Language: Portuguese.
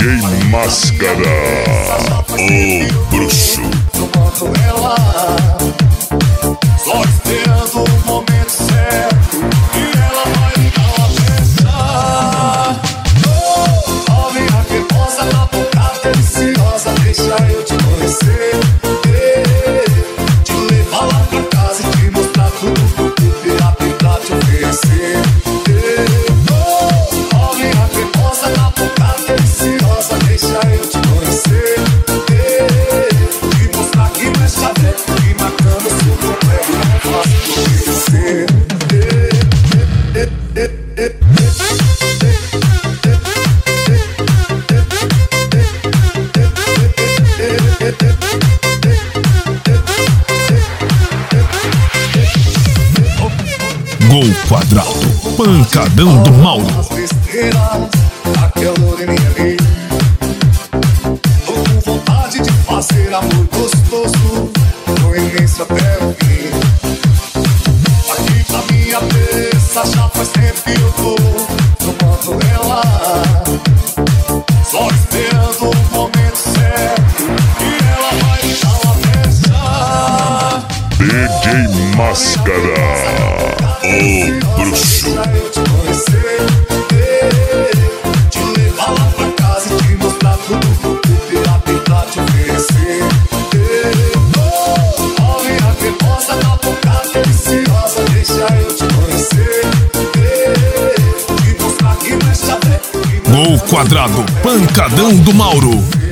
Máscara, o bruxo. Tomando ela, só esperando o momento certo, e ela vai me dar uma festa. Oh, minha cremosa, na boca deliciosa, deixa eu te conhecer, te levar lá pra casa e te mostrar tudo que eu tentar te oferecer. Oh, minha cremosa, na boca deliciosa, deixa eu te conhecer, te mostrar que não é chaveco, que marcando seu complexo não faço obedecer. Gol quadrado, pancadão do Mauro. As besteiras, aquela de minha lei. Tô com vontade de fazer amor gostoso, no início até o fim. Aqui pra minha cabeça já faz tempo que eu tô tomando ela, só esperando o momento certo, e ela vai me dar uma festa. DJ Máscara, o bruxo. Eu te conhecer, te levar lá pra casa e te mostrar tudo que eu tentar te oferecer. Oh, minha cremosa, na boca deliciosa, deixa eu te conhecer, te mostrar que não é chaveco. Gol quadrado, pancadão do Mauro.